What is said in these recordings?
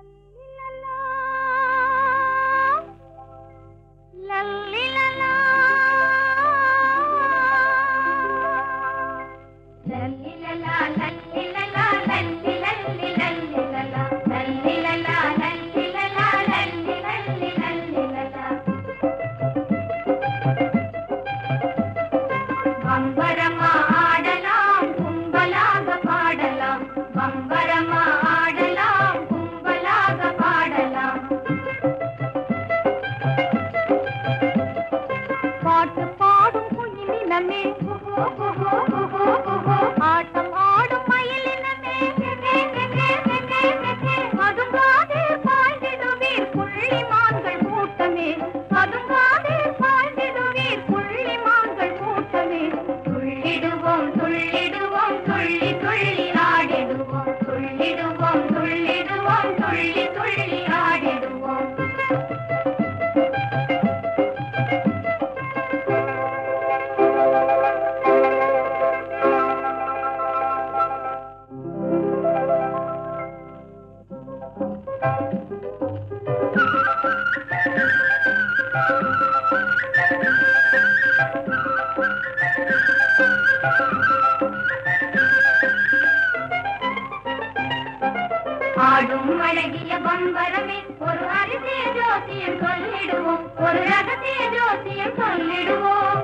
ஆடும் அழகிய பம்பரமே ஒரு அரிசிய ஜோசியம் சொல்லிடுவோம், ஒரு ரகசிய ஜோசியம் சொல்லிடுவோம்.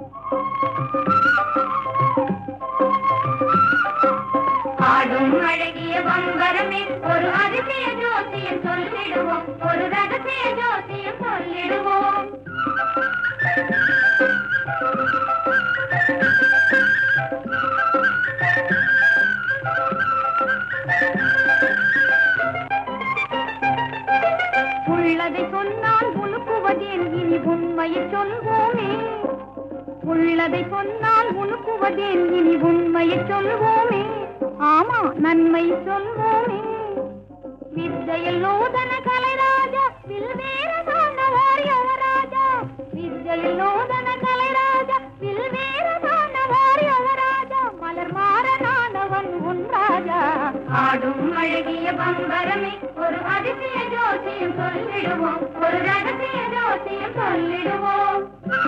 ஆடும் அழகிய பம்பரமே ஒரு அரிசிய ஜோசியம் சொல்லிடுவோம், ஒரு ரகசிய ஜோசியம் சொல்லிடுவோம். உள்ளதை சொன்னால் உனக்குவதேன் இனி உண்மையை சொல்வோமே, உள்ளதை சொன்னால் உனக்குவதேன் இனி உண்மையை சொல்வோமே, ஆமா நன்மை சொல்வோமே. வித்தையில் நூதன கலைராஜா வில்வேரதான வாரியவராஜா, வித்தையில் நூதன கலைராஜா வில்வேரதான வாரியவராஜா, மலர் மாறனானவன் உன் ராஜா. ஆடும் அழகிய பம்பரமே ஒரு அதிசய ஜோசியம் சொல்லிடுவோம், ஒரு ரகசிய ஜோசியம் சொல்லிடுவோம்.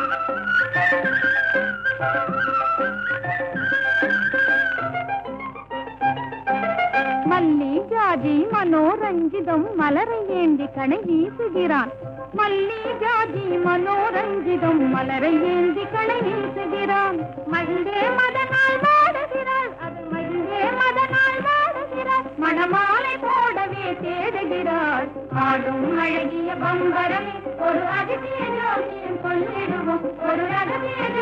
மல்லி ஜாதி மனோரஞ்சிதம் மலரை ஏந்தி கணை வீசுகிறான், மல்லி ஜாதி மனோரஞ்சிதம் மலரை ஏந்தி கணை வீசுகிறான். மகிழ்ந்தே மதனால் வாடுகிறாள், அது மகிழ்ந்தே மதனால் வாடுகிறாள், மணமாலை போடவே தேடுகிறாள். ஆடும் அழகிய பம்பரமே ஒரு அதிசய ஜோசியம் சொல்லிடுவோம், ஒரு ரகசிய